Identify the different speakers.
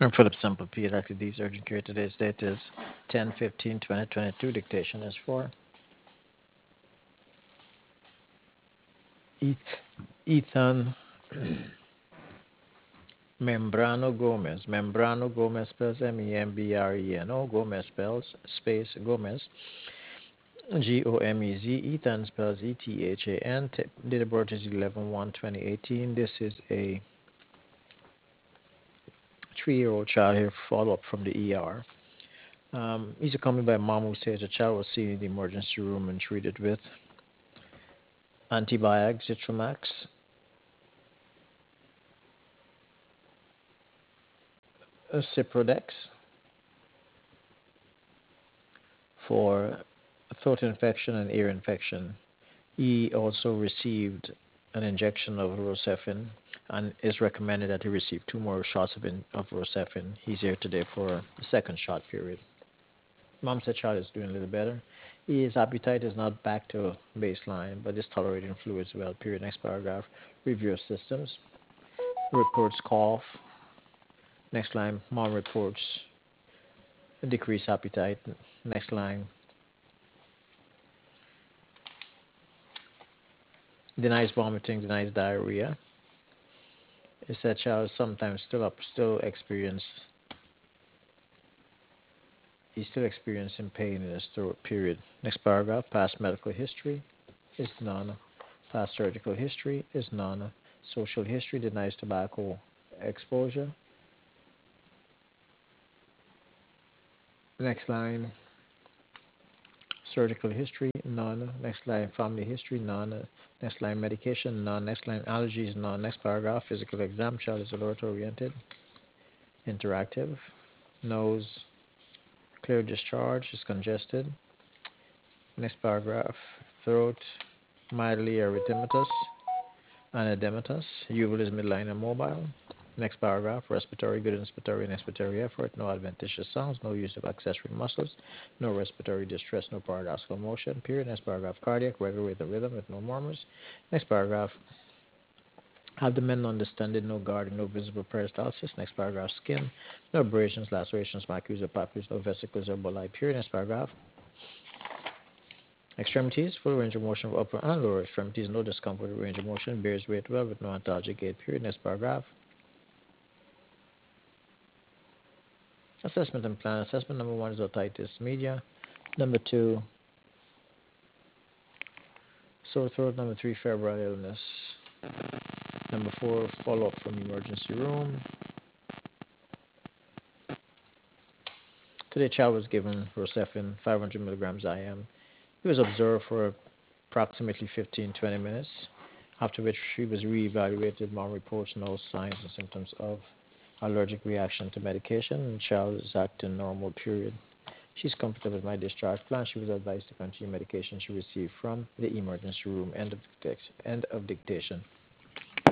Speaker 1: And for the sample pediatric disease urgent care, today's date is 10/15/2022. Dictation is for Ethan Membrano Gomez. Membrano Gomez spells Membreno. Gomez spells space Gomez Gomez. Ethan spells Ethan. Date of birth is 11/1/2018. This is a 3-year-old child here. Follow up from the ER. He's accompanied by a mom who says the child was seen in the emergency room and treated with antibiotic Zitromax, Ciprodex for throat infection and ear infection. He also received an injection of Rosefin and is recommended that he receive 2 more shots of Rosefin. He's here today for the second shot period. Mom said child is doing a little better. His appetite is not back to baseline, but is tolerating fluids well. Period. Next paragraph. Review of systems. Reports cough. Next line. Mom reports decreased appetite. Next line. Denies vomiting. Denies diarrhea. It said child sometimes still experience he's still experiencing pain in his throat. Period. Next paragraph. Past medical history is none. Past surgical history is none. Social history denies tobacco exposure. Next line. Surgical history none. Next line. Family history none. Next line. Medication none. Next line. Allergies none. Next paragraph. Physical exam. Child is alert oriented. Interactive. Nose clear discharge is congested. Next paragraph. Throat mildly erythematous and edematous. Uvula is midline and mobile. Next paragraph. Respiratory, good inspiratory and expiratory effort. No adventitious sounds. No use of accessory muscles. No respiratory distress. No paradoxical motion. Period. Next paragraph. Cardiac, regular with the rhythm with no murmurs. Next paragraph. Abdomen undistended, no guarding, no visible peristalsis. Next paragraph. Skin, no abrasions, lacerations, macules or papules, no vesicles or bulli. Period. Next paragraph. Extremities, full range of motion of upper and lower extremities, no discomfort with range of motion, bears weight well with no antalgic gait. Period. Next paragraph. Assessment and plan. Assessment number 1 is otitis media. Number 2, sore throat. Number 3, febrile illness. Number 4, follow up from emergency room. Today, child was given Rosefin 500 milligrams IM. He was observed for approximately 15-20 minutes, after which he was reevaluated. Mom reports no signs and symptoms of allergic reaction to medication, and child is acting normal. Period. She's comfortable with my discharge plan. She was advised to continue medication she received from the emergency room. End of dictation.